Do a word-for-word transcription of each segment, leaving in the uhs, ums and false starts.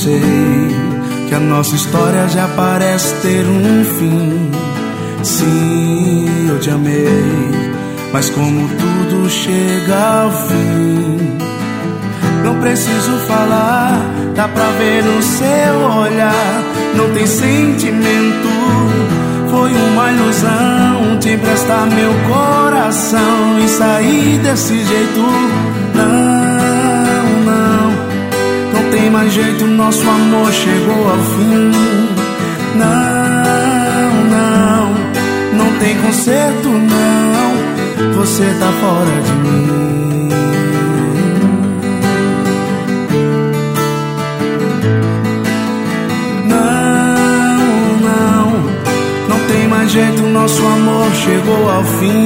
sei que a nossa história já parece ter um fim. Sim, eu te amei, mas como tudo chega ao fim. Não preciso falar, dá pra ver no seu olhar. Não tem sentimento, foi uma ilusão te emprestar meu coração e sair desse jeito. Não, não, não tem mais jeito, nosso amor chegou ao fim. Não, não, não tem conserto, não, você tá fora de mim. Jeito, nosso amor chegou ao fim.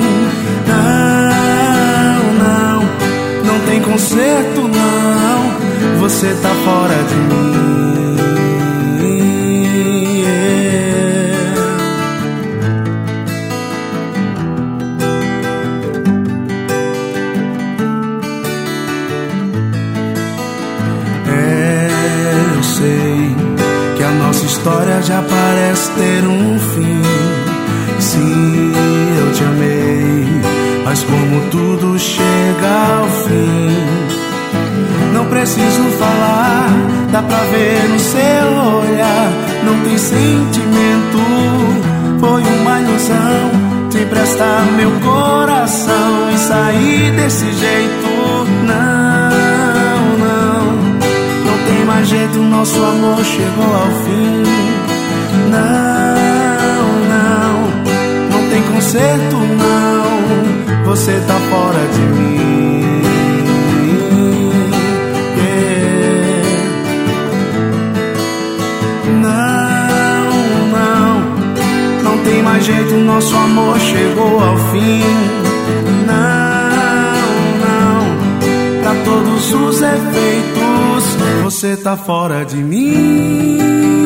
Não, não, não tem conserto, não, você tá fora de mim. Yeah. É, eu sei que a nossa história já parece ter um fim. Sim, eu te amei, mas como tudo chega ao fim. Não preciso falar, dá pra ver no seu olhar. Não tem sentimento, foi uma ilusão te emprestar meu coração e sair desse jeito. Não, não, não tem mais jeito, nosso amor chegou ao fim. Não, não, não tem conserto, não, você tá fora de mim. Yeah. Não, não, não tem mais jeito, nosso amor chegou ao fim. Não, não, pra todos os efeitos, você tá fora de mim.